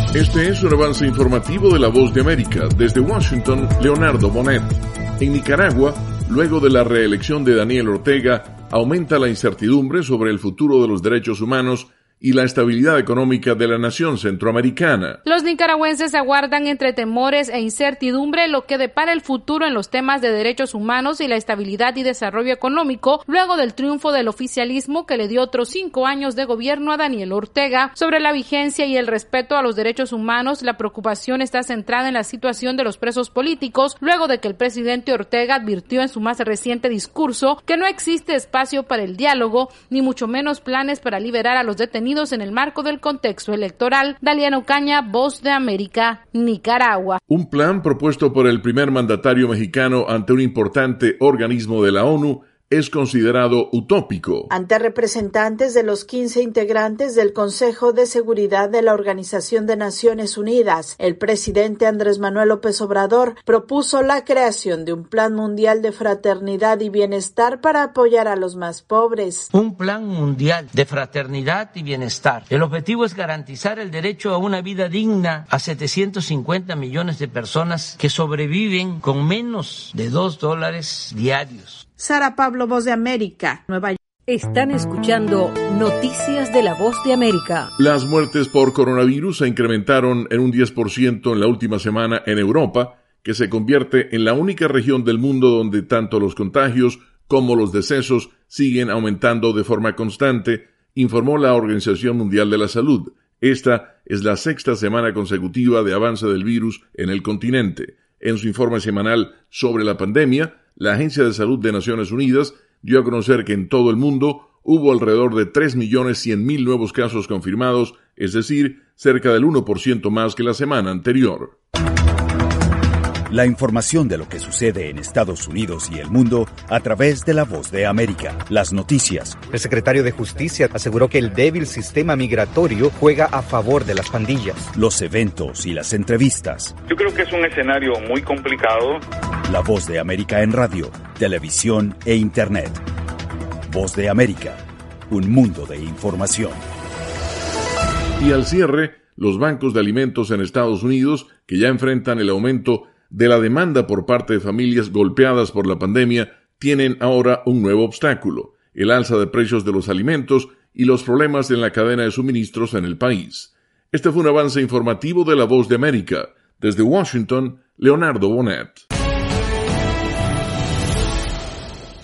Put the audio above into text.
Este es un avance informativo de La Voz de América. Desde Washington, Leonardo Bonet. En Nicaragua, luego de la reelección de Daniel Ortega, aumenta la incertidumbre sobre el futuro de los derechos humanos y la estabilidad económica de la nación centroamericana. Los nicaragüenses aguardan entre temores e incertidumbre lo que depara el futuro en los temas de derechos humanos y la estabilidad y desarrollo económico luego del triunfo del oficialismo que le dio otros 5 años de gobierno a Daniel Ortega. Sobre la vigencia y el respeto a los derechos humanos, la preocupación está centrada en la situación de los presos políticos luego de que el presidente Ortega advirtió en su más reciente discurso que no existe espacio para el diálogo, ni mucho menos planes para liberar a los detenidos en el marco del contexto electoral. Daliana Ocaña, Voz de América, Nicaragua. Un plan propuesto por el primer mandatario mexicano ante un importante organismo de la ONU es considerado utópico. Ante representantes de los 15 integrantes del Consejo de Seguridad de la Organización de Naciones Unidas, el presidente Andrés Manuel López Obrador propuso la creación de un plan mundial de fraternidad y bienestar para apoyar a los más pobres. Un plan mundial de fraternidad y bienestar. El objetivo es garantizar el derecho a una vida digna a 750 millones de personas que sobreviven con menos de $2 diarios. Sara Pablo, Voz de América, Nueva York. Están escuchando Noticias de la Voz de América. Las muertes por coronavirus se incrementaron en un 10% en la última semana en Europa, que se convierte en la única región del mundo donde tanto los contagios como los decesos siguen aumentando de forma constante, informó la Organización Mundial de la Salud. Esta es la 6ª semana consecutiva de avance del virus en el continente. En su informe semanal sobre la pandemia, la Agencia de Salud de Naciones Unidas dio a conocer que en todo el mundo hubo alrededor de 3.100.000 nuevos casos confirmados, es decir, cerca del 1% más que la semana anterior. La información de lo que sucede en Estados Unidos y el mundo a través de La Voz de América. Las noticias. El secretario de Justicia aseguró que el débil sistema migratorio juega a favor de las pandillas. Los eventos y las entrevistas. Yo creo que es un escenario muy complicado. La Voz de América en radio, televisión e internet. Voz de América, un mundo de información. Y al cierre, los bancos de alimentos en Estados Unidos, que ya enfrentan el aumento de la demanda por parte de familias golpeadas por la pandemia, tienen ahora un nuevo obstáculo: el alza de precios de los alimentos y los problemas en la cadena de suministros en el país. Este fue un avance informativo de La Voz de América. Desde Washington, Leonardo Bonet.